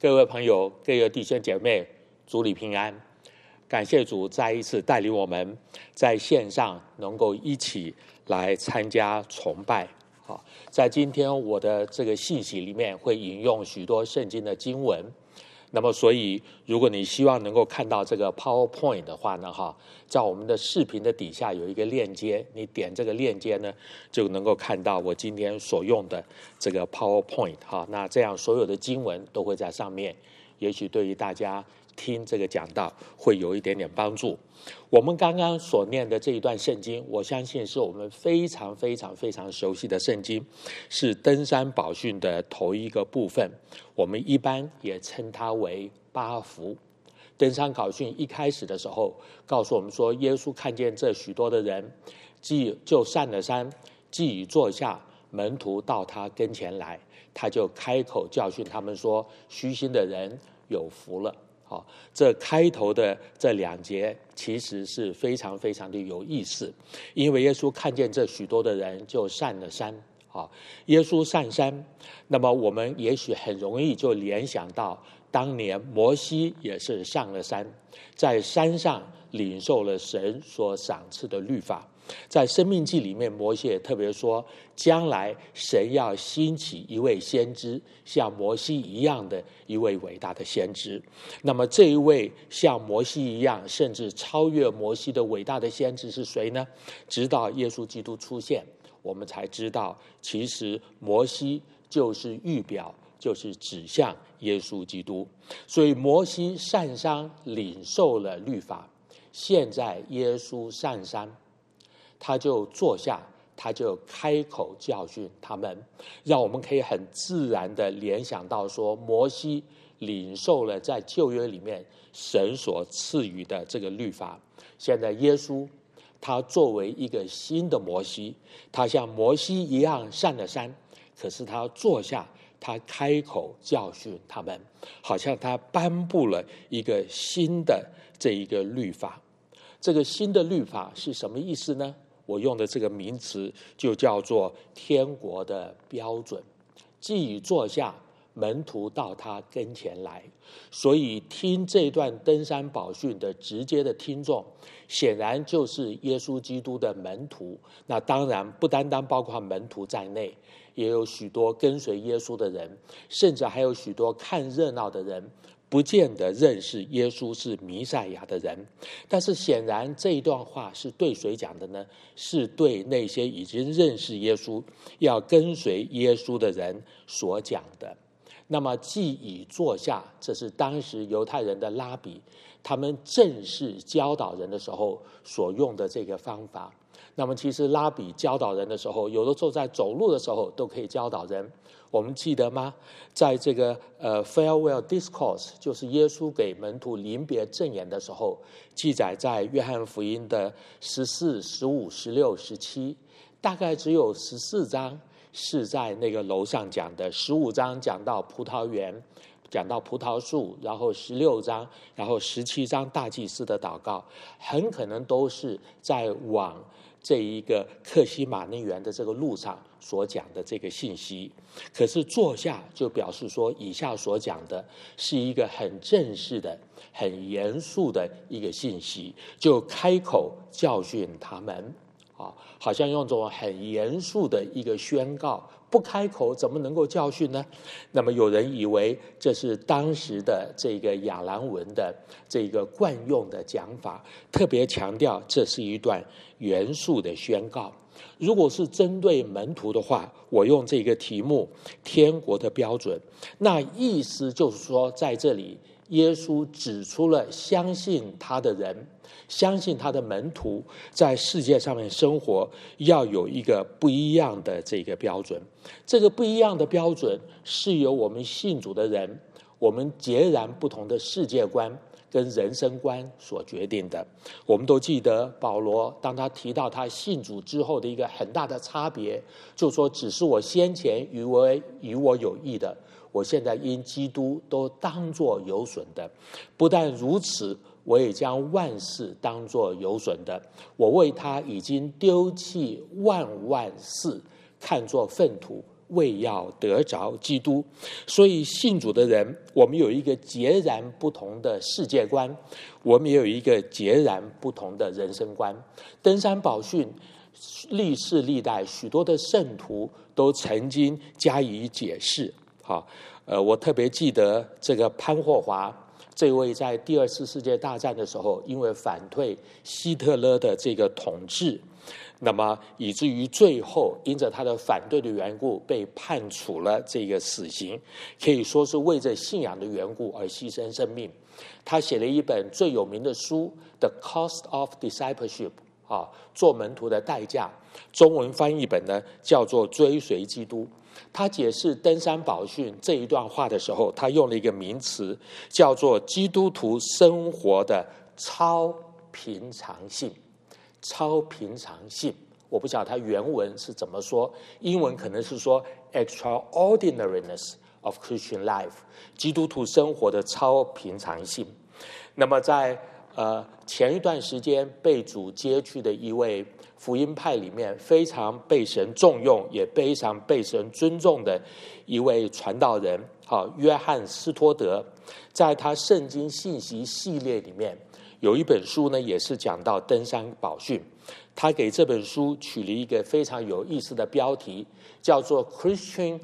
各位朋友、各位弟兄姐妹，主里平安！感谢主再一次带领我们在线上能够一起来参加崇拜。在今天我的这个信息里面会引用许多圣经的经文，那么所以如果你希望能够看到这个 PowerPoint 的话呢，在我们的视频的底下有一个链接，你点这个链接呢，就能够看到我今天所用的这个 PowerPoint。那这样所有的经文都会在上面，也许对于大家听这个讲道会有一点点帮助。我们刚刚所念的这一段圣经，我相信是我们非常非常非常熟悉的圣经，是登山宝训的头一个部分，我们一般也称它为八福。登山宝训一开始的时候告诉我们说，耶稣看见这许多的人，就上了山，既已坐下，门徒到他跟前来，他就开口教训他们说，虚心的人有福了。这开头的这两节其实是非常非常的有意思，因为耶稣看见这许多的人就上了山。耶稣上山，那么我们也许很容易就联想到当年摩西也是上了山，在山上领受了神所赏赐的律法。在申命记里面，摩西也特别说，将来神要兴起一位先知，像摩西一样的一位伟大的先知。那么这一位像摩西一样甚至超越摩西的伟大的先知是谁呢？直到耶稣基督出现，我们才知道其实摩西就是预表，就是指向耶稣基督。所以摩西上山领受了律法，现在耶稣上山，他就坐下，他就开口教训他们，让我们可以很自然的联想到说，摩西领受了在旧约里面神所赐予的这个律法，现在耶稣他作为一个新的摩西，他像摩西一样上了山，可是他坐下，他开口教训他们，好像他颁布了一个新的这一个律法。这个新的律法是什么意思呢？我用的这个名词就叫做天国的标准。既已坐下，门徒到他跟前来。所以听这段登山宝训的直接的听众，显然就是耶稣基督的门徒。那当然不单单包括门徒在内，也有许多跟随耶稣的人，甚至还有许多看热闹的人，不见得认识耶稣是弥赛亚的人。但是显然这一段话是对谁讲的呢？是对那些已经认识耶稣要跟随耶稣的人所讲的。那么既已坐下，这是当时犹太人的拉比他们正式教导人的时候所用的这个方法。那么其实拉比教导人的时候，有的时候在走路的时候都可以教导人。我们记得吗？在这个farewell discourse， 就是耶稣给门徒临别赠言的时候，记载在约翰福音的14、15、16、17，大概只有14章是在那个楼上讲的，15章讲到葡萄园，讲到葡萄树，然后16章，然后17章大祭司的祷告，很可能都是在往这一个客西马尼园的这个路上所讲的这个信息。可是坐下就表示说，以下所讲的是一个很正式的、很严肃的一个信息，就开口教训他们。好像用这种很严肃的一个宣告，不开口怎么能够教训呢？那么有人以为这是当时的这个亚兰文的这个惯用的讲法，特别强调这是一段严肃的宣告。如果是针对门徒的话，我用这个题目天国的标准，那意思就是说，在这里耶稣指出了相信他的人，相信他的门徒在世界上面生活要有一个不一样的这个标准。这个不一样的标准是由我们信主的人，我们截然不同的世界观跟人生观所决定的。我们都记得保罗当他提到他信主之后的一个很大的差别，就说只是我先前与我有益的，我现在因基督都当作有损的。不但如此，我也将万事当作有损的，我为他已经丢弃万事，看作粪土， 为要得着基督。所以信主的人，我们有一个截然不同的世界观，我们也有一个截然不同的人生观。登山宝训历世历代许多的圣徒都曾经加以解释。好，我特别记得这个潘霍华，这位在第二次世界大战的时候，因为反对希特勒的这个统治，那么以至于最后因着他的反对的缘故，被判处了这个死刑，可以说是为着信仰的缘故而牺牲生命。他写了一本最有名的书《The Cost of Discipleship》，做门徒的代价。中文翻译本呢叫做《追随基督》。他解释登山宝训这一段话的时候，他用了一个名词，叫做基督徒生活的超平常性。超平常性，我不晓得他原文是怎么说，英文可能是说 extraordinariness of Christian life， 基督徒生活的超平常性。那么在前一段时间被主接去的一位福音派里面非常被神重用，也非常被神尊重的一位传道人，约翰斯托德，在他圣经信息系列里面有一本书呢，也是讲到登山宝训。他给这本书取了一个非常有意思的标题，叫做 Christian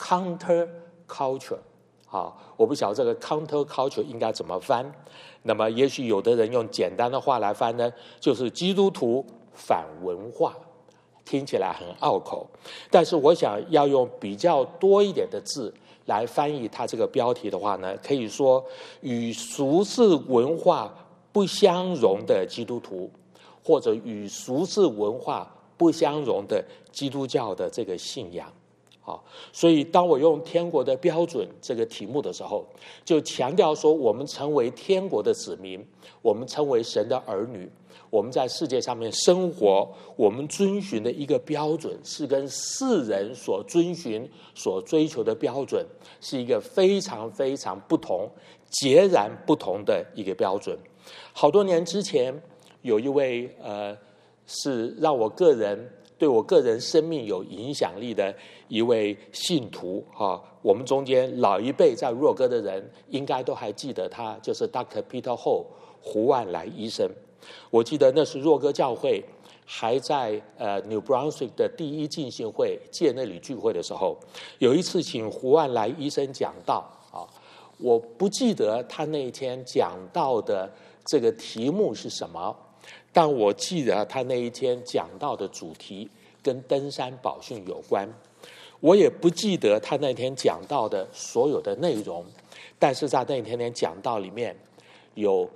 Counterculture。我不晓得这个 counterculture 应该怎么翻。那么也许有的人用简单的话来翻呢，就是基督徒反文化，听起来很拗口，但是我想要用比较多一点的字来翻译它这个标题的话呢，可以说与俗世文化不相容的基督徒，或者与俗世文化不相容的基督教的这个信仰。所以当我用天国的标准这个题目的时候，就强调说我们成为天国的子民，我们成为神的儿女，我们在世界上面生活，我们遵循的一个标准是跟世人所遵循所追求的标准是一个非常非常不同，截然不同的一个标准。好多年之前有一位是让我个人对我个人生命有影响力的一位信徒，我们中间老一辈在若歌的人应该都还记得他，就是 Dr. Peter Ho 胡万来医生。我记得那是若歌教会还在New Brunswick 的第一浸信会借那里聚会的时候，有一次请胡万来医生讲道，我不记得他那一天讲道的这个题目是什么，但我记得他那一天讲到的主题跟登山宝训有关。我也不记得他那天讲到的所有的内容，但是在那天讲道里面有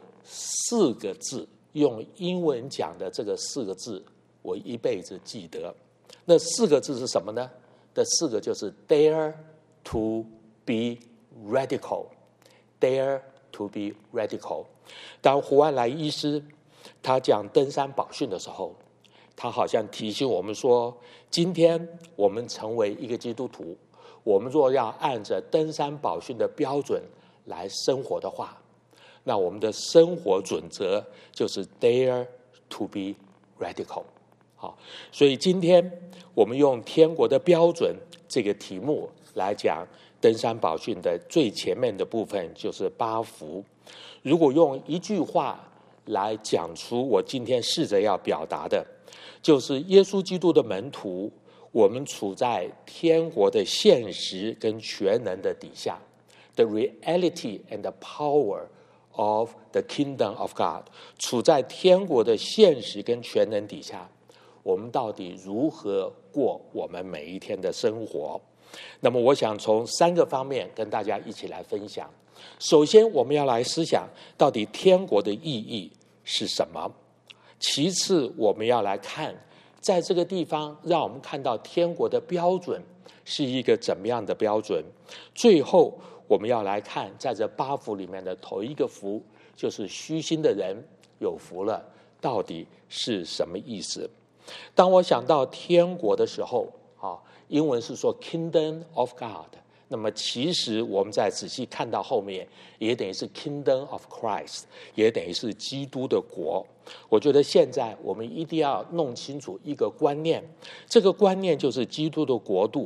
4个字，用英文讲的这个4个字我一辈子记得。那4个字是什么呢？这4个就是 Dare to be radical， Dare to be radical。 当胡万来医师他讲登山宝训的时候，他好像提醒我们说，今天我们成为一个基督徒，我们若要按着登山宝训的标准来生活的话，那我们的生活准则就是 Dare to be radical。 所以今天我们用天国的标准这个题目来讲登山宝训的最前面的部分，就是8福。如果用一句话来讲出我今天试着要表达的，就是耶稣基督的门徒，我们处在天国的现实跟全能的底下， The reality and the power of the kingdom of God， 处在天国的现实跟全能底下，我们到底如何过我们每一天的生活？那么我想从3个方面跟大家一起来分享。首先我们要来思想到底天国的意义是什么，其次我们要来看在这个地方让我们看到天国的标准是一个怎么样的标准，最后我们要来看在这8福里面的头一个福，就是虚心的人有福了，到底是什么意思。当我想到天国的时候，英文是说 Kingdom of God， 那么其实我们再仔细看到后面，也等于是 Kingdom of Christ， 也等于是基督的国。我觉得现在我们一定要弄清楚一个观念，这个观念就是基督的国度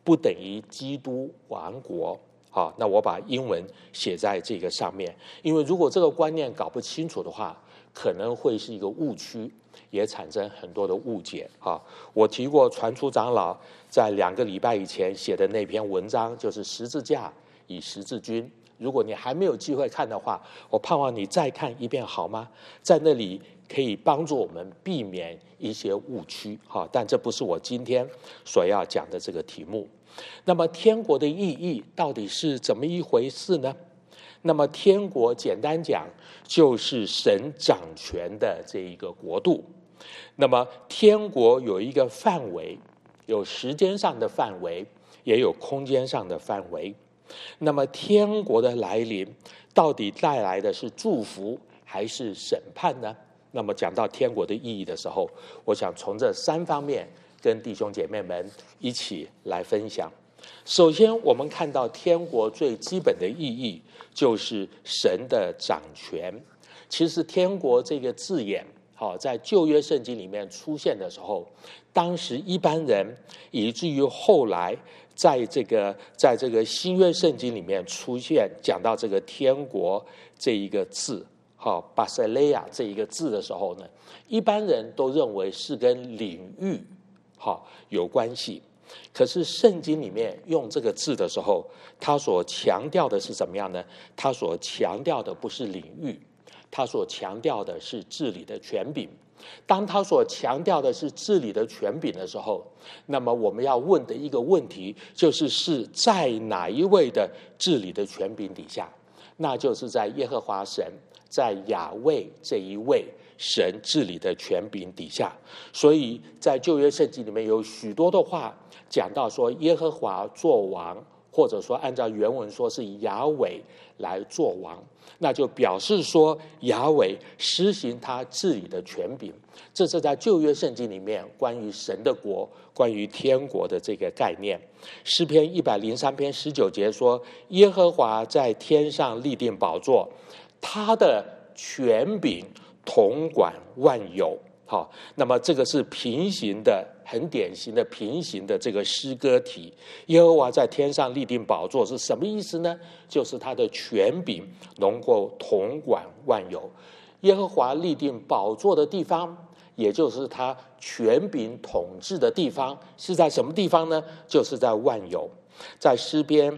不等于基督亡国。好，那我把英文写在这个上面，因为如果这个观念搞不清楚的话，可能会是一个误区，也产生很多的误解。我提过传出长老在2个礼拜以前写的那篇文章，就是十字架与十字军。如果你还没有机会看的话，我盼望你再看一遍好吗？在那里可以帮助我们避免一些误区。但这不是我今天所要讲的这个题目。那么天国的意义到底是怎么一回事呢？那么天国简单讲就是神掌权的这一个国度。那么天国有一个范围，有时间上的范围，也有空间上的范围。那么天国的来临到底带来的是祝福还是审判呢？那么讲到天国的意义的时候，我想从这3方面跟弟兄姐妹们一起来分享。首先我们看到天国最基本的意义就是神的掌权。其实天国这个字眼在旧约圣经里面出现的时候，当时一般人以至于后来在这个新约圣经里面出现讲到这个天国这一个字巴塞雷亚这一个字的时候呢，一般人都认为是跟领域有关系。可是圣经里面用这个字的时候，他所强调的是怎么样呢？他所强调的不是领域，他所强调的是治理的权柄。当他所强调的是治理的权柄的时候，那么我们要问的一个问题是在哪一位的治理的权柄底下？那就是在耶和华神，在亚卫这一位神治理的权柄底下。所以在旧约圣经里面有许多的话讲到说耶和华作王，或者说按照原文说是亚伟来作王，那就表示说亚伟施行他治理的权柄。这是在旧约圣经里面关于神的国，关于天国的这个概念。诗篇103篇19节说，耶和华在天上立定宝座，他的权柄统管万有。那么这个是平行的，很典型的平行的这个诗歌体。耶和华在天上立定宝座是什么意思呢？就是他的权柄能够统管万有。耶和华立定宝座的地方，也就是他权柄统治的地方，是在什么地方呢？就是在万有。在诗篇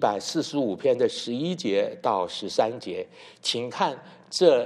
145篇的11节到13节，请看这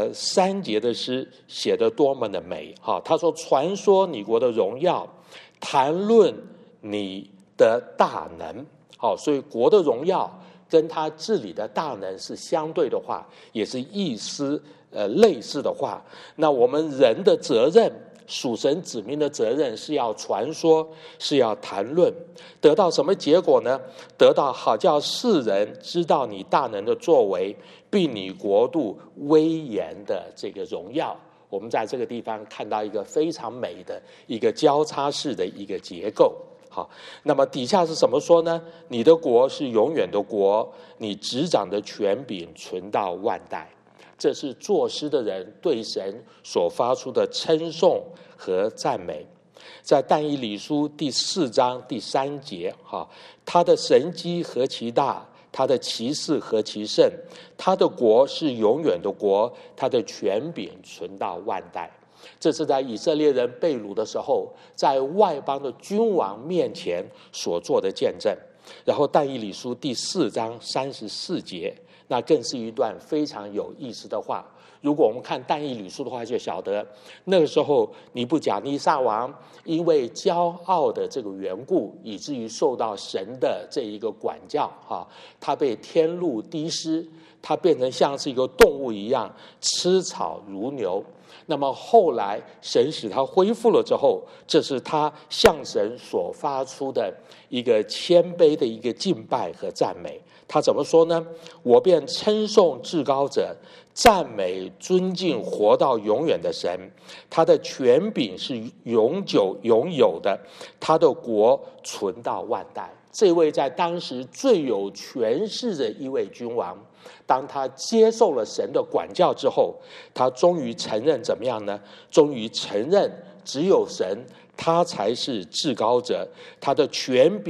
3节的诗写得多么的美。他说传说你国的荣耀，谈论你的大能。所以国的荣耀跟他治理的大能是相对的话，也是意思类似的话。那我们人的责任，属神子民的责任是要传说，是要谈论，得到什么结果呢？得到好叫世人知道你大能的作为，并你国度威严的这个荣耀。我们在这个地方看到一个非常美的一个交叉式的一个结构。好，那么底下是怎么说呢？你的国是永远的国，你执掌的权柄存到万代。这是作诗的人对神所发出的称颂和赞美。在但以理书第4章第3节，他的神迹何其大，他的奇事何其甚，他的国是永远的国，他的权柄存到万代。这是在以色列人被掳的时候，在外邦的君王面前所做的见证。然后但以理书第4章34节，那更是一段非常有意思的话。如果我们看但以理书的话，就晓得那个时候尼布甲尼撒王因为骄傲的这个缘故，以至于受到神的这一个管教，他被天入地失，他变成像是一个动物一样吃草如牛。那么后来神使他恢复了之后，这是他向神所发出的一个谦卑的一个敬拜和赞美。他怎么说呢？我便称颂至高者，赞美尊敬活到永远的神，他的权柄是永久永有的，他的国存到万代。这位在当时最有权势的一位君王，当他接受了神的管教之后，他终于承认怎么样呢？终于承认只有神，他才是至高者，他的权柄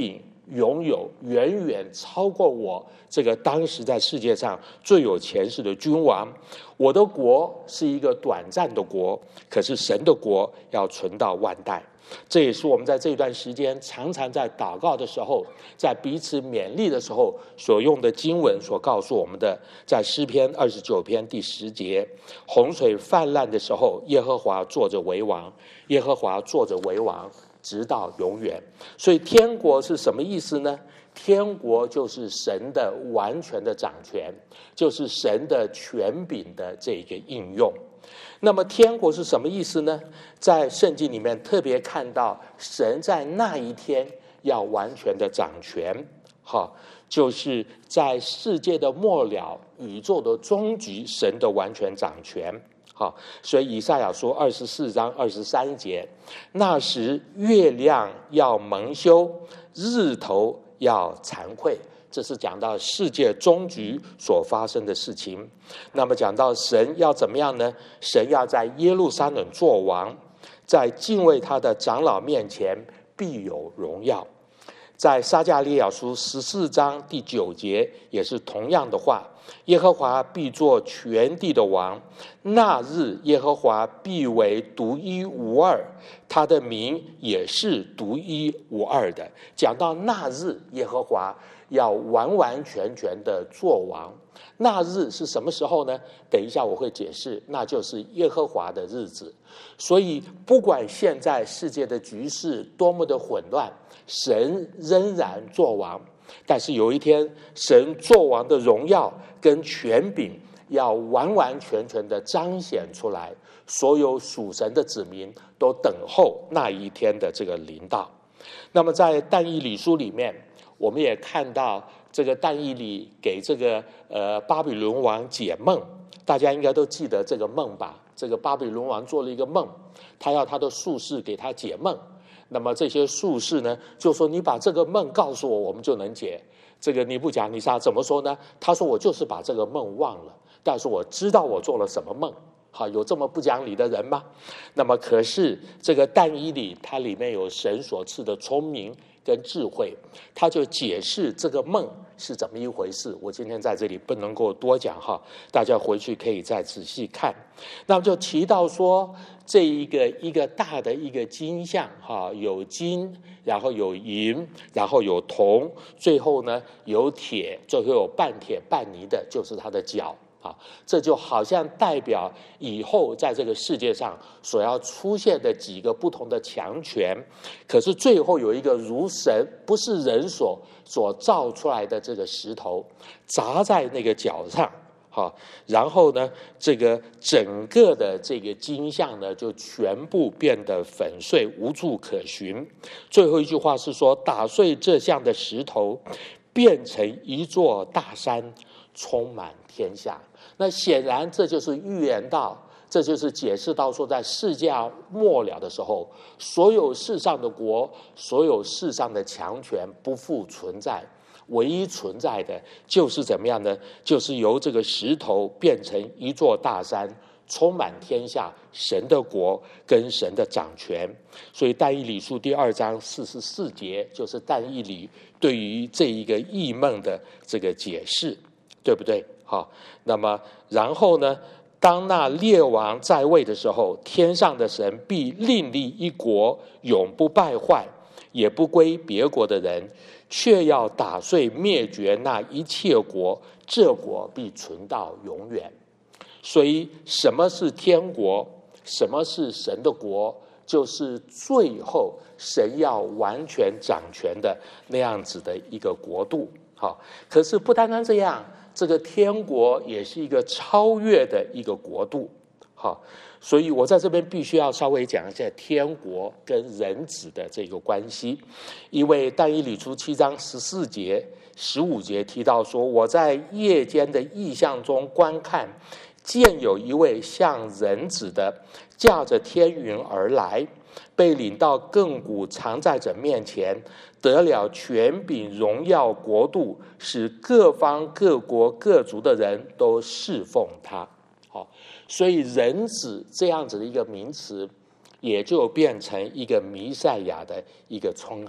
拥有远远超过我这个当时在世界上最有权势的君王。我的国是一个短暂的国，可是神的国要存到万代。这也是我们在这段时间常常在祷告的时候，在彼此勉励的时候所用的经文所告诉我们的，在诗篇29篇第10节，洪水泛滥的时候，耶和华坐着为王，耶和华坐着为王，直到永远。所以天国是什么意思呢？天国就是神的完全的掌权，就是神的权柄的这个应用。那么天国是什么意思呢？在圣经里面特别看到神在那一天要完全的掌权，就是在世界的末了，宇宙的终局，神的完全掌权。所以以赛亚说24章23节，那时月亮要蒙羞，日头要惭愧。这是讲到世界终局所发生的事情。那么讲到神要怎么样呢？神要在耶路撒冷作王，在敬畏他的长老面前必有荣耀。在撒迦利亚书14章第9节也是同样的话，耶和华必作全地的王，那日耶和华必为独一无二，他的名也是独一无二的。讲到那日耶和华要完完全全的作王，那日是什么时候呢？等一下我会解释，那就是耶和华的日子。所以不管现在世界的局势多么的混乱，神仍然作王。但是有一天，神作王的荣耀跟权柄要完完全全的彰显出来，所有属神的子民都等候那一天的这个临到。那么在但以理书里面，我们也看到这个但以理给这个巴比伦王解梦，大家应该都记得这个梦吧？这个巴比伦王做了一个梦，他要他的术士给他解梦。那么这些术士呢，就说你把这个梦告诉我，我们就能解。这个尼布甲尼撒怎么说呢？他说我就是把这个梦忘了，但是我知道我做了什么梦。有这么不讲理的人吗？那么可是这个但以理，它里面有神所赐的聪明跟智慧，他就解释这个梦是怎么一回事。我今天在这里不能够多讲大家回去可以再仔细看。那么就提到说，这一个大的一个金像有金，然后有银，然后有铜，最后呢有铁，最后有半铁半泥的，就是他的脚。这就好像代表以后在这个世界上所要出现的几个不同的强权，可是最后有一个如神，不是人所造出来的这个石头砸在那个脚上，然后呢，这个整个的这个金像呢，就全部变得粉碎，无处可寻。最后一句话是说，打碎这像的石头，变成一座大山，充满天下。那显然这就是预言到，这就是解释到说，在世界末了的时候，所有世上的国，所有世上的强权不复存在，唯一存在的就是怎么样呢？就是由这个石头变成一座大山，充满天下，神的国跟神的掌权。所以但以理书第2章44节就是但以理对于这一个异梦的这个解释，对不对？那么然后呢，当那列王在位的时候，天上的神必另立一国，永不败坏，也不归别国的人，却要打碎灭绝那一切国，这国必存到永远。所以什么是天国？什么是神的国？就是最后神要完全掌权的那样子的一个国度。可是不单单这样，这个天国也是一个超越的一个国度。所以我在这边必须要稍微讲一下天国跟人子的这个关系。因为但以理书7章14节、15节提到说，我在夜间的异象中观看，见有一位像人子的驾着天云而来，被领到亘古常在者面前，得了权柄、荣耀、国度，使各方各国各族的人都侍奉他。所以人子这样子的一个名词，也就变成一个弥赛亚的一个称号。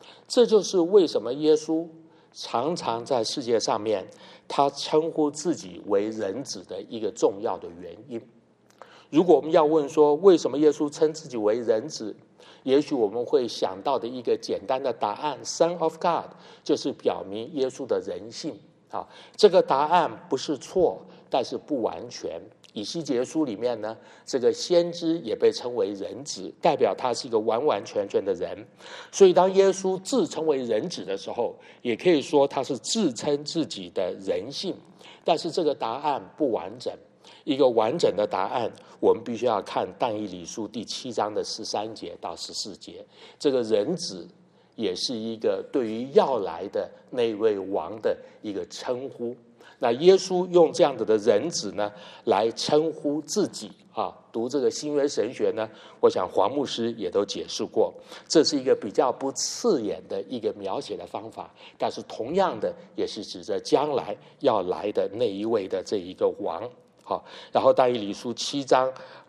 这就是为什么耶稣常常在世界上面，他称呼自己为人子的一个重要的原因。如果我们要问说为什么耶稣称自己为人子，也许我们会想到的一个简单的答案 Son of God 就是表明耶稣的人性。这个答案不是错，但是不完全。以西结书里面呢，这个先知也被称为人子，代表他是一个完完全全的人。所以当耶稣自称为人子的时候，也可以说他是自称自己的人性。但是这个答案不完整，一个完整的答案我们必须要看但以理书第7章的13节到14节。这个人子也是一个对于要来的那位王的一个称呼。那耶稣用这样子的人子呢来称呼自己读这个新约神学呢，我想黄牧师也都解释过，这是一个比较不刺眼的一个描写的方法，但是同样的也是指着将来要来的那一位的这一个王。然后但以理书7章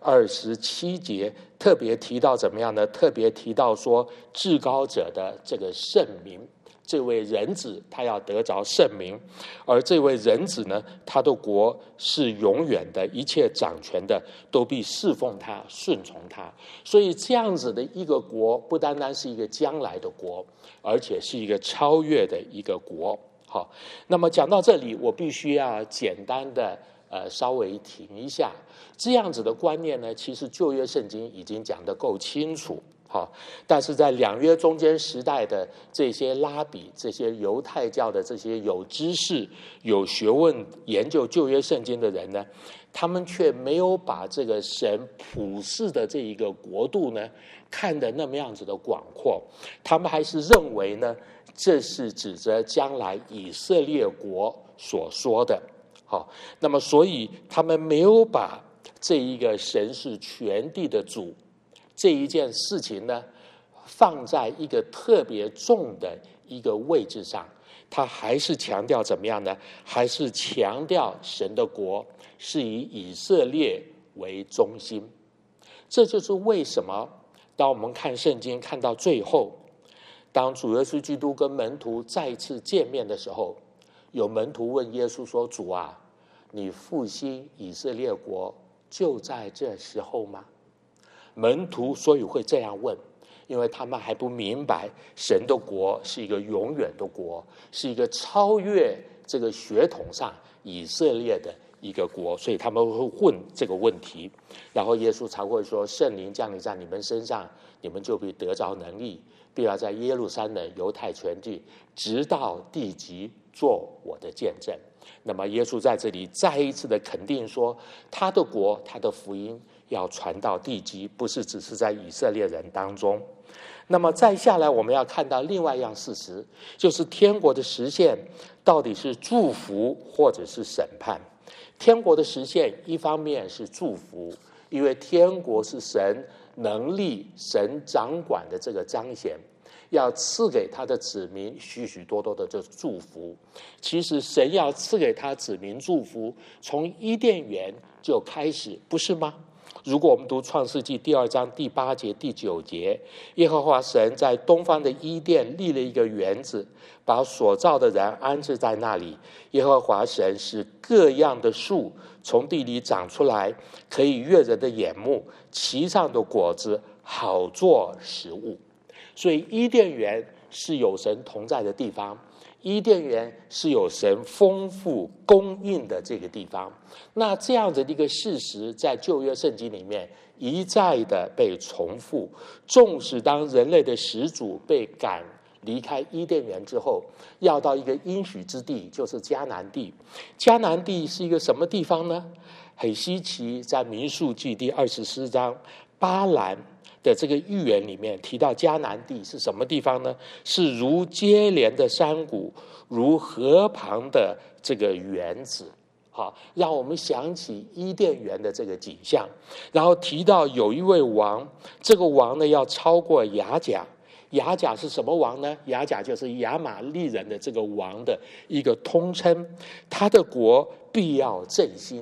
27节特别提到怎么样呢？特别提到说至高者的这个圣名，这位人子他要得着圣名，而这位人子呢，他的国是永远的，一切掌权的都必侍奉他，顺从他。所以这样子的一个国，不单单是一个将来的国，而且是一个超越的一个国。好，那么讲到这里，我必须要简单的稍微停一下。这样子的观念呢，其实旧约圣经已经讲得够清楚。但是在两约中间时代的这些拉比，这些犹太教的这些有知识、有学问、研究旧约圣经的人呢，他们却没有把这个神普世的这一个国度呢看得那么样子的广阔，他们还是认为呢，这是指着将来以色列国所说的。那么所以他们没有把这一个神是全地的主这一件事情呢，放在一个特别重的一个位置上，他还是强调怎么样呢？还是强调神的国是以以色列为中心。这就是为什么当我们看圣经看到最后，当主耶稣基督跟门徒再一次见面的时候，有门徒问耶稣说：“主啊，你复兴以色列国就在这时候吗？”门徒所以会这样问，因为他们还不明白神的国是一个永远的国，是一个超越这个血统上以色列的一个国，所以他们会问这个问题。然后耶稣才会说：“圣灵降临在你们身上，你们就必得着能力，必要在耶路撒冷、犹太全地，直到地极，做我的见证。”那么耶稣在这里再一次的肯定说，他的国，他的福音要传到地极，不是只是在以色列人当中。那么再下来我们要看到另外一样事实，就是天国的实现到底是祝福或者是审判。天国的实现一方面是祝福，因为天国是神能力、神掌管的这个彰显，要赐给他的子民许许多多的这祝福。其实神要赐给他子民祝福，从伊甸园就开始，不是吗？如果我们读创世纪2章第8节第9节，耶和华神在东方的伊甸立了一个园子，把所造的人安置在那里。耶和华神使各样的树从地里长出来，可以悦人的眼目，其上的果子好做食物。所以伊甸园是有神同在的地方，伊甸园是有神丰富供应的这个地方。那这样的一个事实在旧约圣经里面一再的被重复，纵使当人类的始祖被赶离开伊甸园之后，要到一个应许之地，就是迦南地。迦南地是一个什么地方呢？很稀奇，在民数记第24章巴兰的这个预言里面提到迦南地是什么地方呢？是如接连的山谷，如河旁的这个园子。让我们想起伊甸园的这个景象。然后提到有一位王，这个王呢要超过雅甲。雅甲是什么王呢？雅甲就是亚玛力人的这个王的一个通称。他的国必要振兴，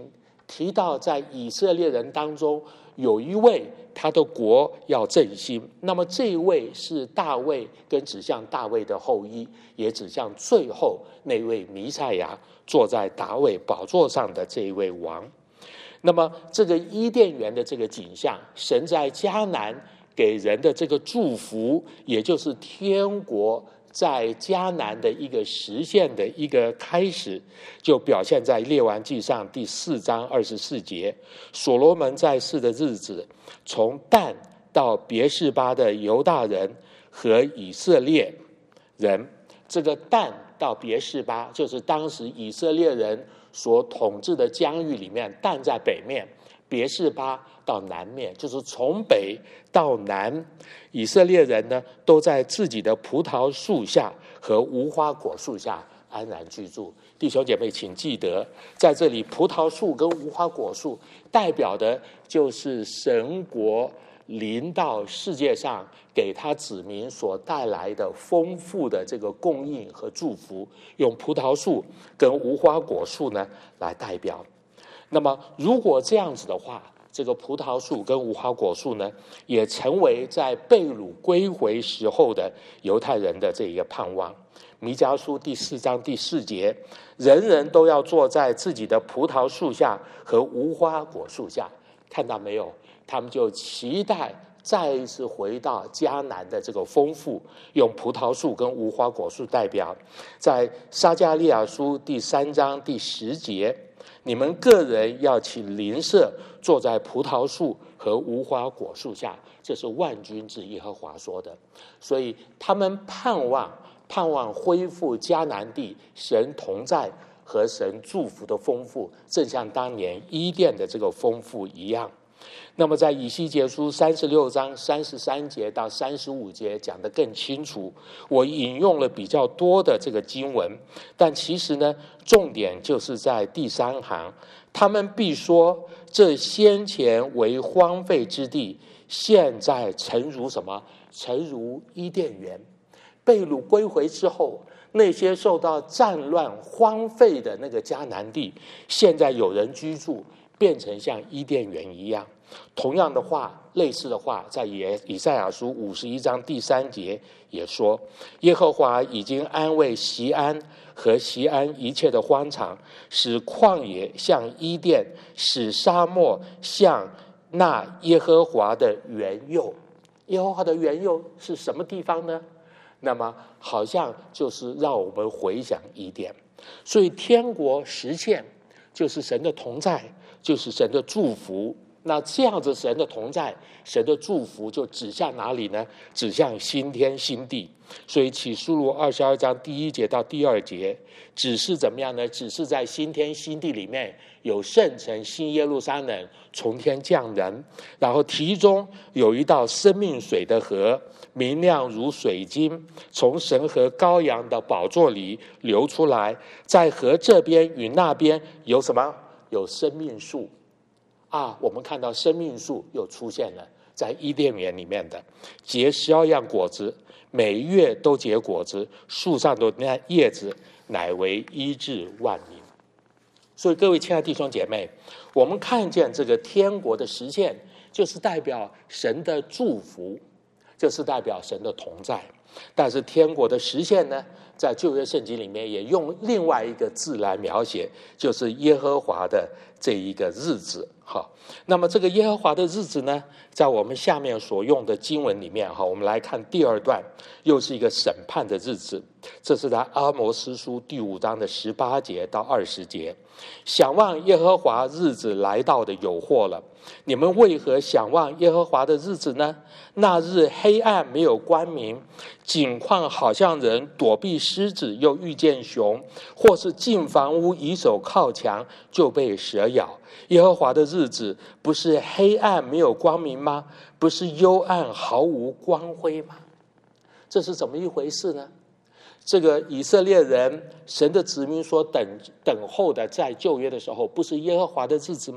提到在以色列人当中有一位他的国要振兴，那么这一位是大卫，跟指向大卫的后裔，也指向最后那位弥赛亚坐在大卫宝座上的这一位王。那么这个伊甸园的这个景象，神在迦南给人的这个祝福，也就是天国在迦南的一个实现的一个开始，就表现在列王纪上第4章24节。所罗门在世的日子，从但到别是巴的犹大人和以色列人，这个但到别是巴就是当时以色列人所统治的疆域里面，但在北面，别是巴到南面，就是从北到南，以色列人呢都在自己的葡萄树下和无花果树下安然居住。弟兄姐妹，请记得，在这里葡萄树跟无花果树代表的就是神国临到世界上给他子民所带来的丰富的这个供应和祝福，用葡萄树跟无花果树呢来代表。那么如果这样子的话，这个葡萄树跟无花果树呢，也成为在被掳归回时候的犹太人的这一个盼望。弥迦书第4章第4节，人人都要坐在自己的葡萄树下和无花果树下。看到没有？他们就期待再一次回到迦南的这个丰富，用葡萄树跟无花果树代表。在撒迦利亚书第3章第10节，你们个人要起邻舍，坐在葡萄树和无花果树下，这是万军之耶和华说的。所以他们盼望恢复迦南地神同在和神祝福的丰富，正像当年伊甸的这个丰富一样。那么在以西结书36章33节到35节讲得更清楚，我引用了比较多的这个经文，但其实呢，重点就是在第3行，他们必说，这先前为荒废之地，现在诚如什么？诚如伊甸园。被掳归回之后，那些受到战乱荒废的那个迦南地，现在有人居住，变成像伊甸园一样。同样的话，类似的话，在以赛亚书51章第3节也说，耶和华已经安慰锡安和锡安一切的荒场，使旷野像伊甸，使沙漠像那耶和华的园囿。耶和华的园囿是什么地方呢？那么好像就是让我们回想伊甸。所以天国实现就是神的同在，就是神的祝福。那这样子神的同在，神的祝福就指向哪里呢？指向新天新地。所以启示录22章第1节到第2节只是怎么样呢？只是在新天新地里面有圣城新耶路撒冷从天降人，然后其中有一道生命水的河，明亮如水晶，从神和羔羊的宝座里流出来。在河这边与那边有什么？有生命树啊！我们看到生命树又出现了，在伊甸园里面的，结12样果子，每月都结果子，树上的那叶子乃为医治万民。所以各位亲爱的弟兄姐妹，我们看见这个天国的实现，就是代表神的祝福，就是代表神的同在。但是天国的实现呢，在旧约圣经里面也用另外一个字来描写，就是耶和华的这一个日子。好，那么这个耶和华的日子呢，在我们下面所用的经文里面，我们来看第2段，又是一个审判的日子。这是在阿摩司书第5章的18节到20节。想望耶和华日子来到的有祸了，你们为何想望耶和华的日子呢？那日黑暗没有光明，景况好像人躲避狮子又遇见熊，或是进房屋以手靠墙就被蛇咬。耶和华的日子不是黑暗没有光明吗？不是幽暗毫无光辉吗？这是怎么一回事呢？这个以色列人神的子民所等候的，在旧约的时候，不是耶和华的日子吗？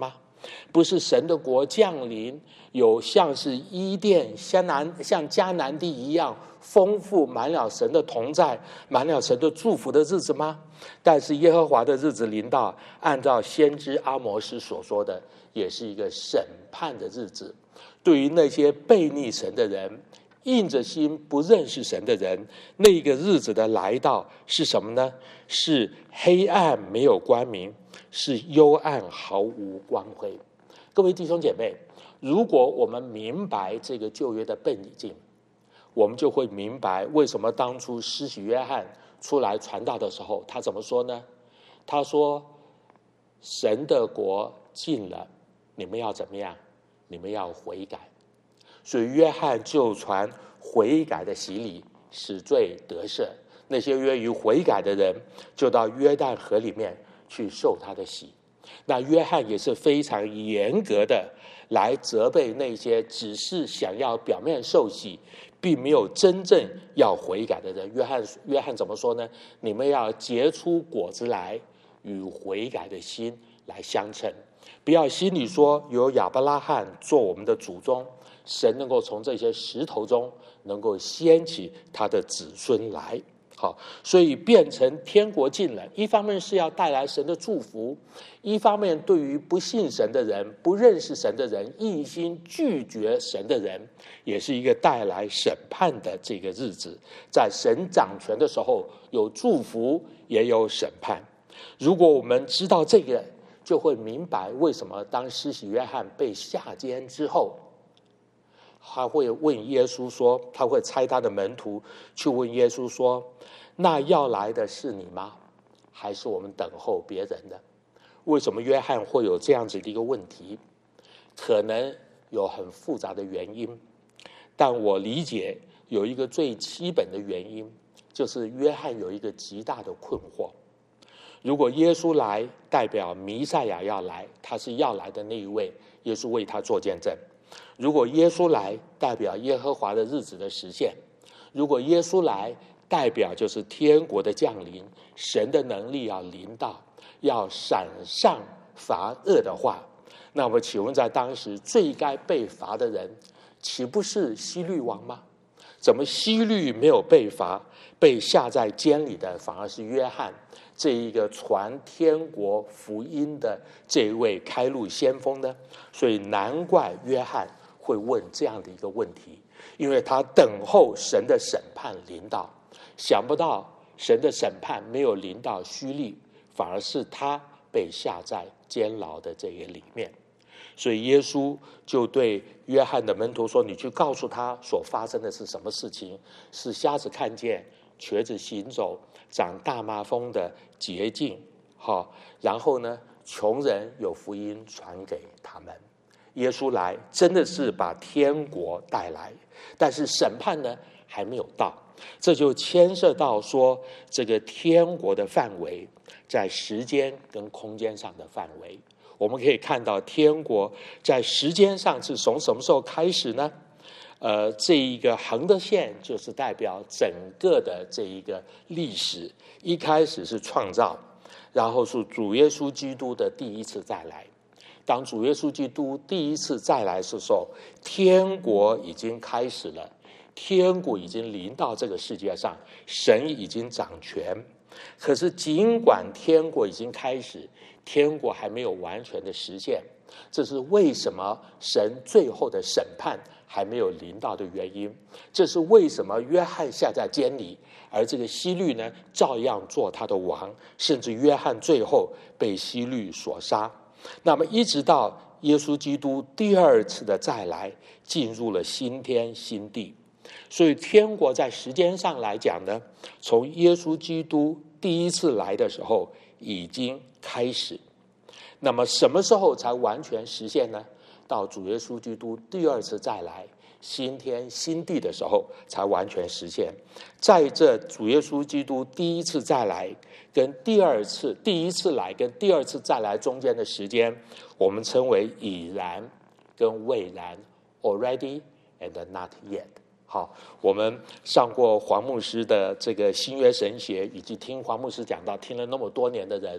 不是神的国降临，有像是伊甸、像迦南地一样丰富，满了神的同在，满了神的祝福的日子吗？但是耶和华的日子临到，按照先知阿摩司所说的，也是一个审判的日子。对于那些悖逆神的人，硬着心不认识神的人，那个日子的来到是什么呢？是黑暗没有光明，是幽暗毫无光辉。各位弟兄姐妹，如果我们明白这个旧约的背景，我们就会明白为什么当初施洗约翰出来传道的时候，他怎么说呢？他说神的国近了，你们要怎么样？你们要悔改。所以约翰就传悔改的洗礼，使罪得赦。那些愿意悔改的人，就到约旦河里面去受他的洗。那约翰也是非常严格的来责备那些只是想要表面受洗，并没有真正要悔改的人。约翰怎么说呢？你们要结出果子来，与悔改的心来相称。不要心里说有亚伯拉罕做我们的祖宗，神能够从这些石头中能够掀起他的子孙来。好，所以变成天国近了，一方面是要带来神的祝福，一方面对于不信神的人、不认识神的人、一心拒绝神的人，也是一个带来审判的这个日子。在神掌权的时候，有祝福也有审判。如果我们知道这个，就会明白为什么当施洗约翰被下监之后，他会问耶稣说，他会差他的门徒去问耶稣说，那要来的是你吗？还是我们等候别人的？为什么约翰会有这样子的一个问题？可能有很复杂的原因，但我理解有一个最基本的原因，就是约翰有一个极大的困惑。如果耶稣来，代表弥赛亚要来，他是要来的那一位，耶稣为他做见证。如果耶稣来，代表耶和华的日子的实现；如果耶稣来，代表就是天国的降临，神的能力要临到，要赏善罚恶的话，那么请问在当时最该被罚的人，岂不是希律王吗？怎么希律没有被罚，被下在监里的反而是约翰，这一个传天国福音的这一位开路先锋呢？所以难怪约翰会问这样的一个问题，因为他等候神的审判临到，想不到神的审判没有临到希律，反而是他被下在监牢的这个里面。所以耶稣就对约翰的门徒说，你去告诉他所发生的是什么事情，是瞎子看见，瘸子行走，长大麻风的洁净，然后呢，穷人有福音传给他们。耶稣来真的是把天国带来，但是审判呢还没有到，这就牵涉到说这个天国的范围在时间跟空间上的范围。我们可以看到天国在时间上是从什么时候开始呢？这一个横的线就是代表整个的这一个历史，一开始是创造，然后是主耶稣基督的第一次再来。当主耶稣基督第一次再来的时候，天国已经开始了，天国已经临到这个世界上，神已经掌权。可是尽管天国已经开始，天国还没有完全的实现，这是为什么神最后的审判还没有临到的原因。这是为什么约翰下在监里，而这个希律呢照样做他的王，甚至约翰最后被希律所杀。那么一直到耶稣基督第二次的再来，进入了新天新地。所以天国在时间上来讲呢，从耶稣基督第一次来的时候已经开始。那么什么时候才完全实现呢？到主耶稣基督第二次再来，新天新地的时候才完全实现。在这主耶稣基督第一次再来跟第一次来跟第二次再来中间的时间，我们称为已然跟未然 ，already and not yet。好，我们上过黄牧师的这个新约神学，以及听黄牧师讲到，听了那么多年的人，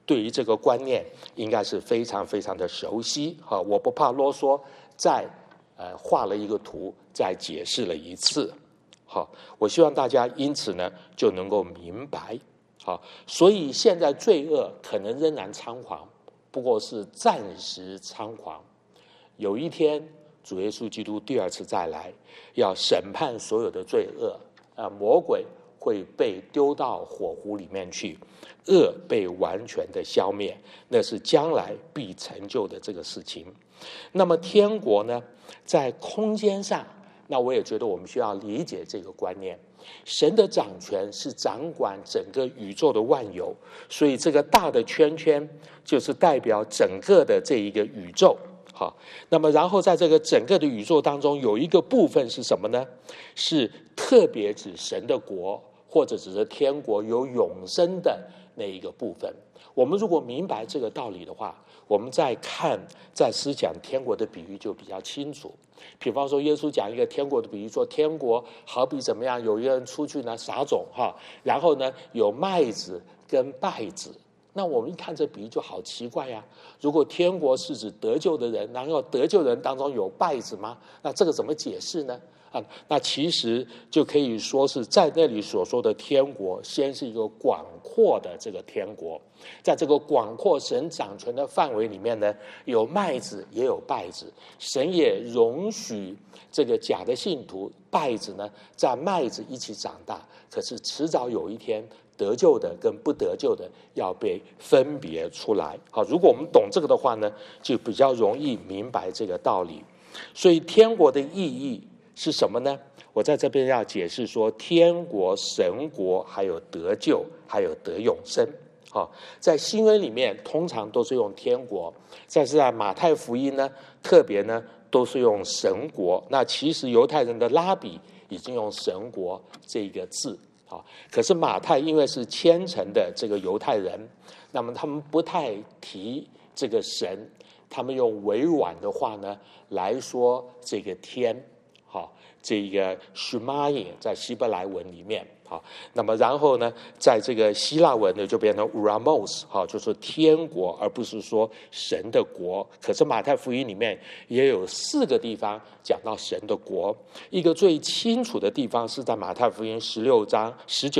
对于这个观念应该是非常非常的熟悉。我不怕啰嗦，再画了一个图，再解释了一次。我希望大家因此呢就能够明白。所以现在罪恶可能仍然猖狂，不过是暂时猖狂。有一天主耶稣基督第二次再来，要审判所有的罪恶，魔鬼会被丢到火湖里面去，恶被完全的消灭，那是将来必成就的这个事情。那么天国呢，在空间上，那我也觉得我们需要理解这个观念。神的掌权是掌管整个宇宙的万有，所以这个大的圈圈就是代表整个的这一个宇宙。那么然后在这个整个的宇宙当中，有一个部分是什么呢？是特别指神的国，或者指的天国有永生的那一个部分。我们如果明白这个道理的话，我们在思想天国的比喻就比较清楚。比方说耶稣讲一个天国的比喻，说天国好比怎么样，有一个人出去呢撒种，然后呢有麦子跟稗子。那我们一看这比喻就好奇怪呀！如果天国是指得救的人，然后得救人当中有稗子吗？那这个怎么解释呢？那其实就可以说是在那里所说的天国，先是一个广阔的这个天国，在这个广阔神掌权的范围里面呢，有麦子也有稗子，神也容许这个假的信徒稗子呢在麦子一起长大，可是迟早有一天，得救的跟不得救的要被分别出来。如果我们懂这个的话呢，就比较容易明白这个道理。所以天国的意义是什么呢？我在这边要解释说，天国、神国，还有得救，还有得永生。在新约里面通常都是用天国，但是在马太福音呢，特别呢都是用神国。那其实犹太人的拉比已经用神国这个字。可是马太因为是虔诚的这个犹太人，那么他们不太提这个神，他们用委婉的话呢来说这个天。这个 Shemaim 在希伯来文里面，那么然后呢，在这个希腊文呢就变成 Uramos，就是天国，而不是说神的国。可是马太福音里面也有4个地方讲到神的国，一个最清楚的地方是在马太福音19章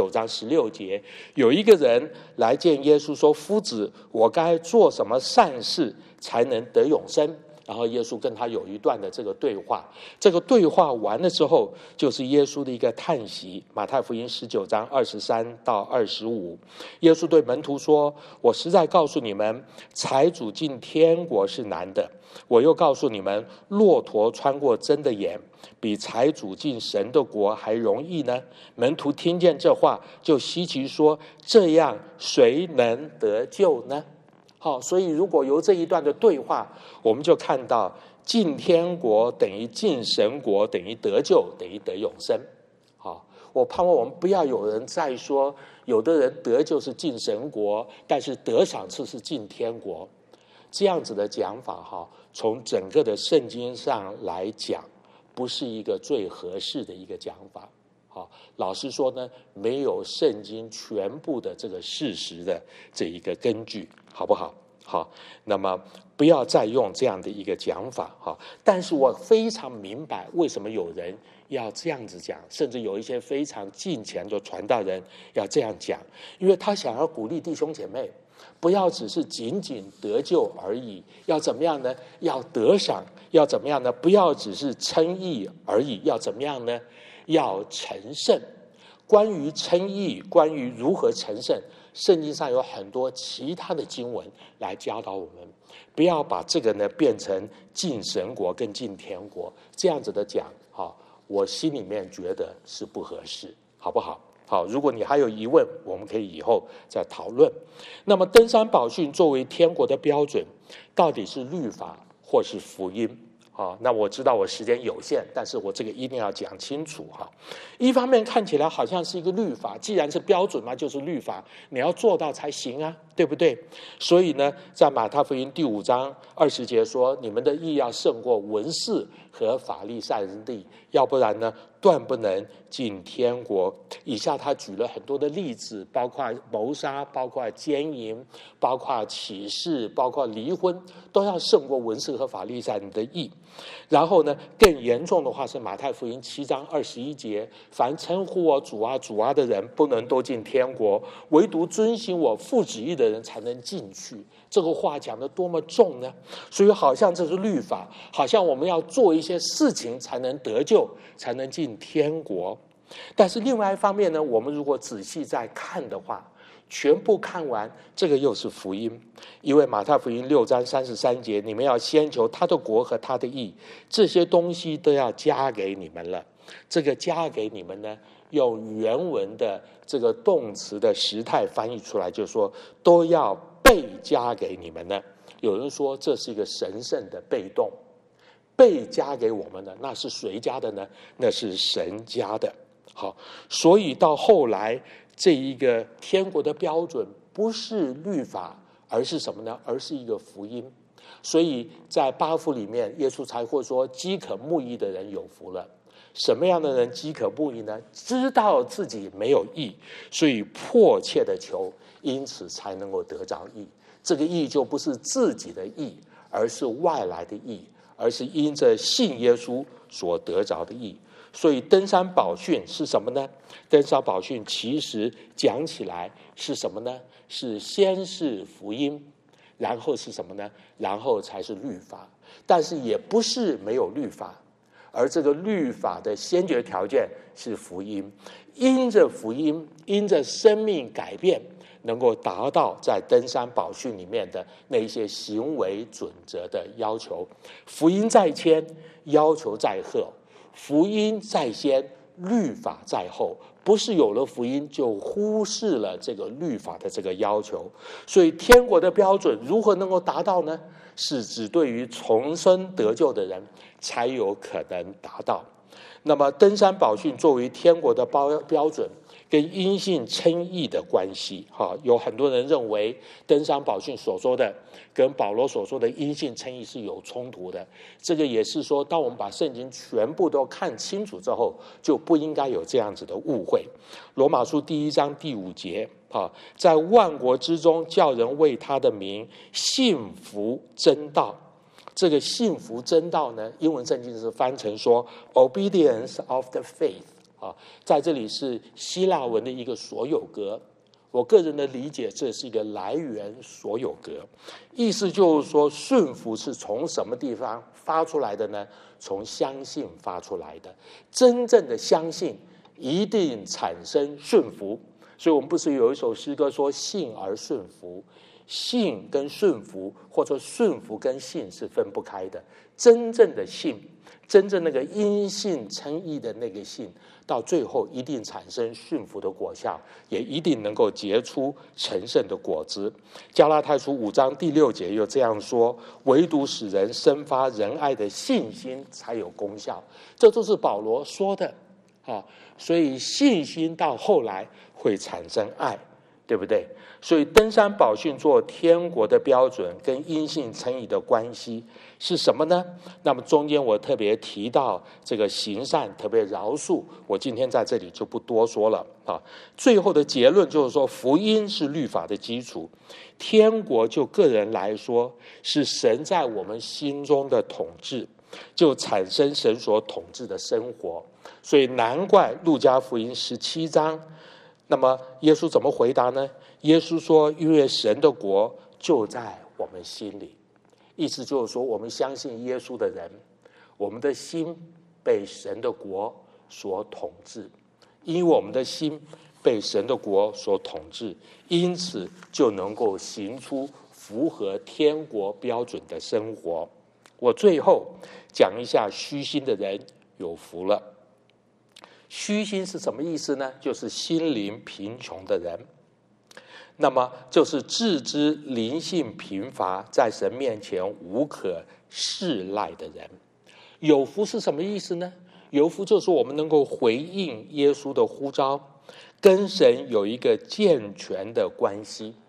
16节，有一个人来见耶稣说：“夫子，我该做什么善事才能得永生？”然后耶稣跟他有一段的这个对话，这个对话完了之后，就是耶稣的一个叹息。马太福音19章23到25，耶稣对门徒说：“我实在告诉你们，财主进天国是难的。我又告诉你们，骆驼穿过针的眼，比财主进神的国还容易呢。”门徒听见这话，就稀奇说：“这样谁能得救呢？”所以如果由这一段的对话，我们就看到进天国等于进神国，等于得救，等于得永生。我盼望我们不要有人再说，有的人得救是进神国，但是得赏赐是进天国。这样子的讲法，从整个的圣经上来讲，不是一个最合适的一个讲法。老实说呢，没有圣经全部的这个事实的这一个根据，好不好？那么不要再用这样的一个讲法。但是我非常明白为什么有人要这样子讲，甚至有一些非常敬虔的传道人要这样讲，因为他想要鼓励弟兄姐妹，不要只是仅仅得救而已，要怎么样呢？要得赏，要怎么样呢？不要只是称义而已，要怎么样呢？要成圣。关于称义，关于如何成圣，圣经上有很多其他的经文来教导我们。不要把这个呢变成进神国跟进天国这样子的讲，我心里面觉得是不合适，好不好？如果你还有疑问，我们可以以后再讨论。那么登山宝训作为天国的标准，到底是律法或是福音？那我知道我时间有限，但是我这个一定要讲清楚。一方面看起来好像是一个律法，既然是标准嘛，就是律法，你要做到才行啊，对对不对？所以呢，在马太福音第5章20节说，你们的义要胜过文士和法利赛人的义，要不然呢，断不能进天国。以下他举了很多的例子，包括谋杀，包括奸淫，包括起誓，包括离婚，都要胜过文士和法利赛人的义。然后呢，更严重的话是马太福音7章21节，凡称呼我主啊主啊的人，不能都进天国，唯独遵行我父旨意的人才能进去。这个话讲得多么重呢？所以好像这是律法，好像我们要做一些事情才能得救，才能进天国。但是另外一方面呢，我们如果仔细再看的话，全部看完，这个又是福音。因为马太福音6章33节，你们要先求他的国和他的义，这些东西都要加给你们了。这个加给你们呢，用原文的这个动词的时态翻译出来，就是说都要被加给你们呢。有人说这是一个神圣的被动，被加给我们的，那是谁加的呢？那是神加的。好，所以到后来这一个天国的标准不是律法，而是什么呢？而是一个福音。所以在8福里面，耶稣才会说饥渴慕义的人有福了。什么样的人饥渴慕义呢？知道自己没有义，所以迫切的求，因此才能够得着义。这个义就不是自己的义，而是外来的义，而是因着信耶稣所得着的义。所以登山宝训是什么呢？登山宝训其实讲起来是什么呢？是先是福音，然后是什么呢？然后才是律法。但是也不是没有律法，而这个律法的先决条件是福音。因着福音，因着生命改变，能够达到在登山宝训里面的那一些行为准则的要求。福音在前，要求在后。福音在先，律法在后，不是有了福音就忽视了这个律法的这个要求。所以天国的标准如何能够达到呢？是只对于重生得救的人才有可能达到。那么登山宝训作为天国的标准，跟因信称义的关系，有很多人认为登山宝训所说的跟保罗所说的因信称义是有冲突的。这个也是说，当我们把圣经全部都看清楚之后，就不应该有这样子的误会。罗马书1章第5节，在万国之中叫人为他的名信服真道。这个信服真道呢，英文圣经是翻成说 obedience of the faith，在这里是希腊文的一个所有格。我个人的理解，这是一个来源所有格，意思就是说顺服是从什么地方发出来的呢？从相信发出来的。真正的相信一定产生顺服。所以我们不是有一首诗歌说信而顺服，信跟顺服，或者顺服跟信是分不开的。真正的信，真正那个因信称义的那个信，到最后一定产生顺服的果效，也一定能够结出成圣的果子。加拉太书5章第6节又这样说，唯独使人生发仁爱的信心才有功效。这都是保罗说的。所以信心到后来会产生爱，对不对？所以登山宝训做天国的标准跟因信称义的关系是什么呢？那么中间我特别提到这个行善，特别饶恕，我今天在这里就不多说了。最后的结论就是说，福音是律法的基础，天国就个人来说是神在我们心中的统治，就产生神所统治的生活。所以难怪路加福音17章，那么耶稣怎么回答呢？耶稣说，因为神的国就在我们心里。意思就是说，我们相信耶稣的人，我们的心被神的国所统治。因为我们的心被神的国所统治，因此就能够行出符合天国标准的生活。我最后讲一下虚心的人有福了。虚心是什么意思呢？就是心灵贫穷的人，那么就是自知灵性贫乏，在神面前无可信赖的人。有福是什么意思呢？有福就是我们能够回应耶稣的呼召，跟神有一个健全的关系。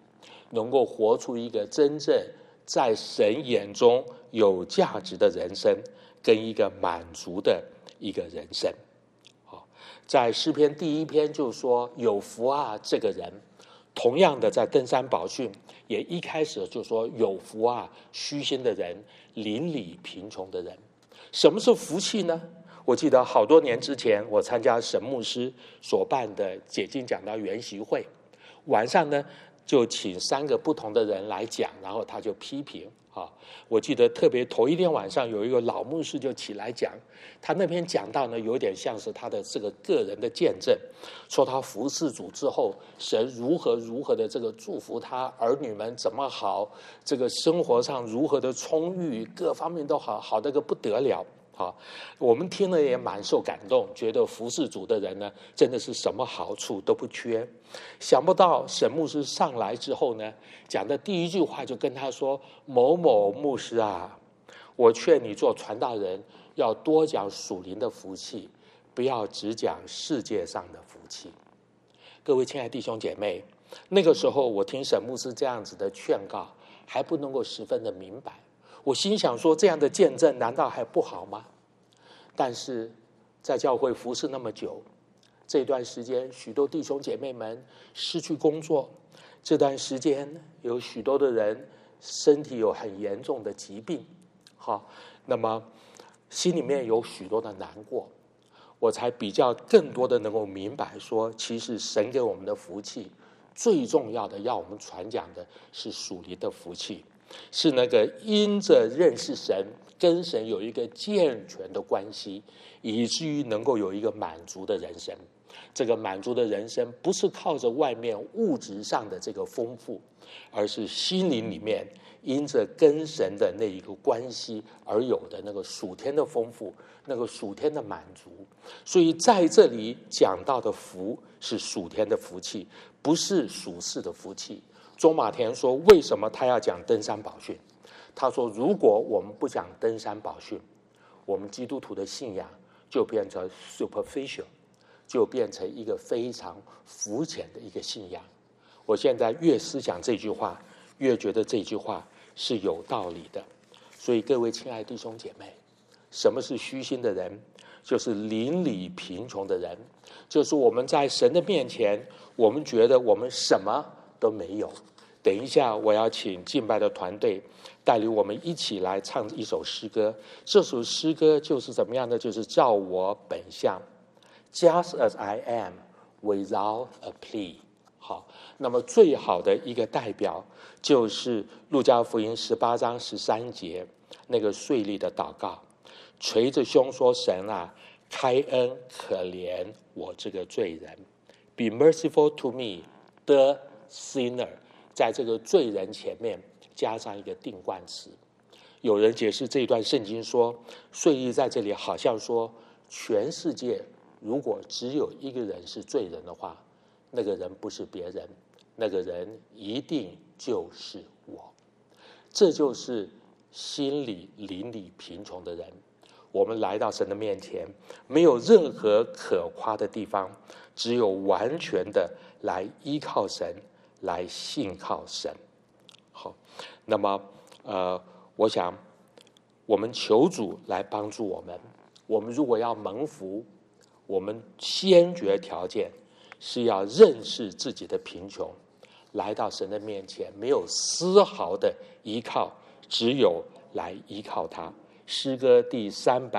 能够活出一个真正在神眼中有价值的人生，跟一个满足的一个人生。在诗篇第1篇就说有福啊这个人，同样的在登山宝训也一开始就说有福啊虚心的人，邻里贫穷的人。什么是福气呢？我记得好多年之前我参加沈牧师所办的解经讲道研习会，晚上呢就请3个不同的人来讲，然后他就批评。我记得特别头一天晚上有一个老牧师就起来讲，他那篇讲道呢有点像是他的这个个人的见证，说他服侍主之后，神如何的这个祝福他，儿女们怎么好，这个生活上如何的充裕，各方面都好得个不得了。我们听了也蛮受感动，觉得服侍主的人呢，真的是什么好处都不缺。想不到沈牧师上来之后呢，讲的第一句话就跟他说：“某某牧师啊，我劝你做传道人，要多讲属灵的福气，不要只讲世界上的福气。”各位亲爱的弟兄姐妹，那个时候我听沈牧师这样子的劝告，还不能够十分的明白。我心想说，这样的见证难道还不好吗？但是在教会服侍那么久，这段时间许多弟兄姐妹们失去工作，这段时间有许多的人身体有很严重的疾病，那么心里面有许多的难过，我才比较更多的能够明白说，其实神给我们的福气最重要的要我们传讲的是属灵的福气，是那个因着认识神，跟神有一个健全的关系，以至于能够有一个满足的人生。这个满足的人生不是靠着外面物质上的这个丰富，而是心灵里面因着跟神的那一个关系而有的那个属天的丰富，那个属天的满足。所以在这里讲到的福是属天的福气，不是属世的福气。周马田说，为什么他要讲登山宝训？他说，如果我们不讲登山宝训，我们基督徒的信仰就变成 superficial， 就变成一个非常肤浅的一个信仰。我现在越思想这句话，越觉得这句话是有道理的。所以各位亲爱的弟兄姐妹，什么是虚心的人？就是邻里贫穷的人，就是我们在神的面前，我们觉得我们什么都没有。等一下我要请敬拜的团队带领我们一起来唱一首诗歌，这首诗歌就是怎么样呢？就是照我本相 Just as I am without a plea。 好，那么最好的一个代表就是路加福音18章13节那个税吏的祷告，捶着胸说，神啊，开恩可怜我这个罪人， Be merciful to me the sinner， 在这个罪人前面加上一个定冠词。有人解释这段圣经说，税吏在这里好像说，全世界如果只有一个人是罪人的话，那个人不是别人，那个人一定就是我。这就是心里邻里贫穷的人。我们来到神的面前，没有任何可夸的地方，只有完全的来依靠神，来信靠神。好，那么我想我们求主来帮助我们。我们如果要蒙福，我们先决条件是要认识自己的贫穷，来到神的面前，没有丝毫的依靠，只有来依靠他。诗歌第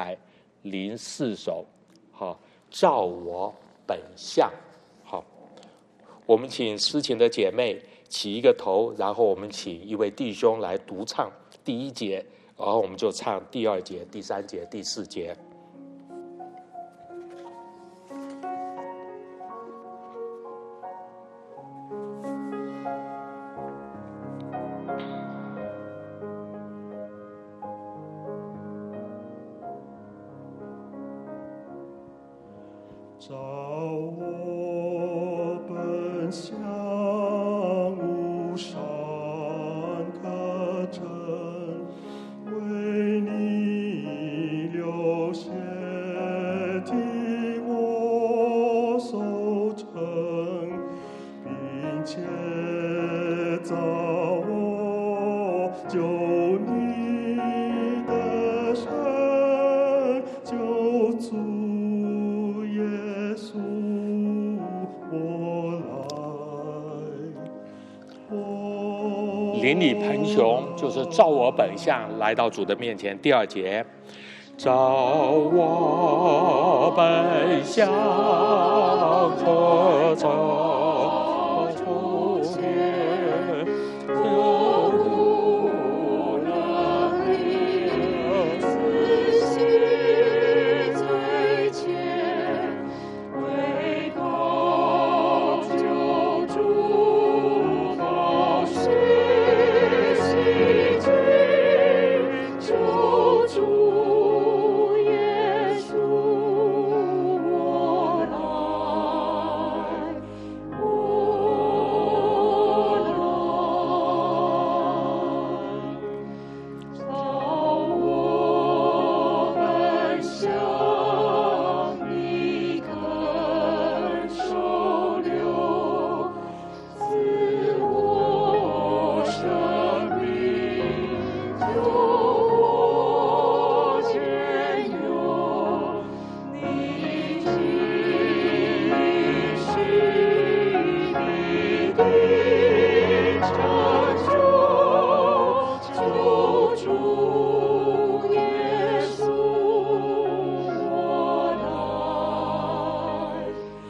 304首，好，照我本相。好，我们请诗琴的姐妹起一个头，然后我们请一位弟兄来独唱第1节，然后我们就唱第2节、第3节、第4节。 照我本相，无善可证，为你流血替我受成，并且在你的神，救主耶稣，我来。 邻里贫穷就是照我本相来到主的面前。第2节，照我本相可照主前，就如那里思绪最前，为报救主报世喜君，救主耶稣，我来，我来，照我本相，你肯收留，赐我生命，救我解忧，你应许必定成就，救主耶稣，我来，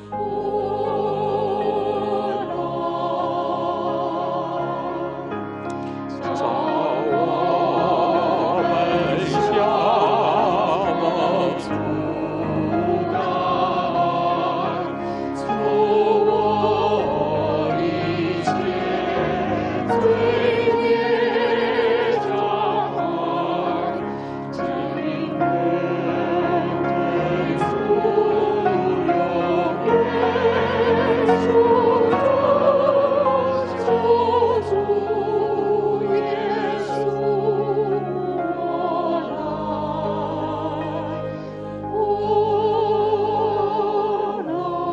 照我本相主的爱，从我以前罪孽障碍，今愿跟主永远属中，救主耶稣，我来，我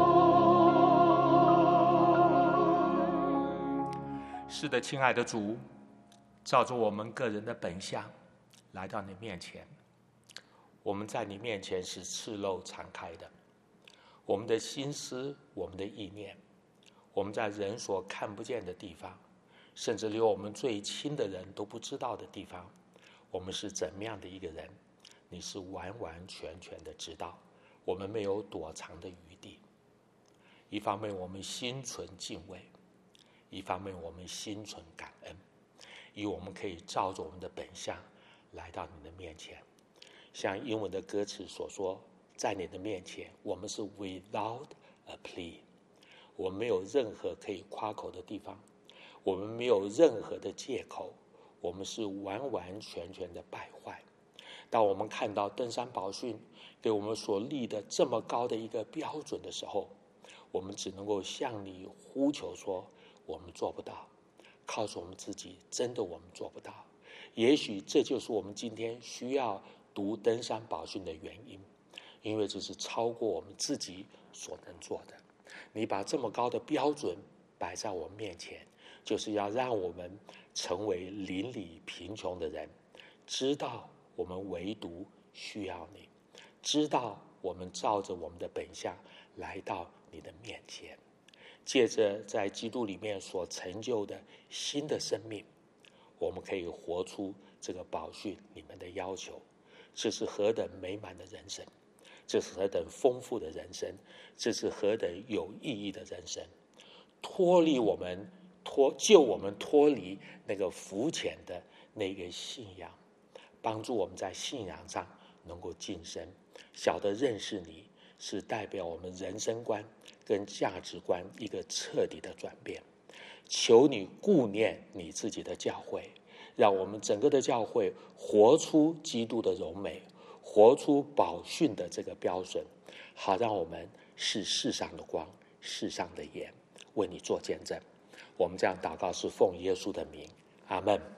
来。 是的，亲爱的主，照着我们个人的本相来到你面前，我们在你面前是赤露敞开的，我们的心思，我们的意念，我们在人所看不见的地方，甚至连我们最亲的人都不知道的地方，我们是怎么样的一个人，你是完完全全的知道，我们没有躲藏的余地。一方面我们心存敬畏，一方面我们心存感恩，以我们可以照着我们的本相来到你的面前。像英文的歌词所说，在你的面前我们是 without a plea， 我们没有任何可以夸口的地方，我们没有任何的借口，我们是完完全全的败坏。当我们看到登山宝训给我们所立的这么高的一个标准的时候，我们只能够向你呼求说，我们做不到，告诉我们自己，真的我们做不到。也许这就是我们今天需要读登山宝训的原因，因为这是超过我们自己所能做的。你把这么高的标准摆在我们面前，就是要让我们成为邻里贫穷的人，知道我们唯独需要你，知道我们照着我们的本相来到你的面前，借着在基督里面所成就的新的生命，我们可以活出这个宝训你们的要求。这是何等美满的人生，这是何等丰富的人生，这是何等有意义的人生，救我们脱离那个肤浅的那个信仰，帮助我们在信仰上能够晋升，晓得认识你是代表我们人生观跟价值观一个彻底的转变。求你顾念你自己的教会，让我们整个的教会活出基督的荣美，活出宝训的这个标准，好让我们是世上的光，世上的盐，为你做见证。我们这样祷告是奉耶稣的名，阿们。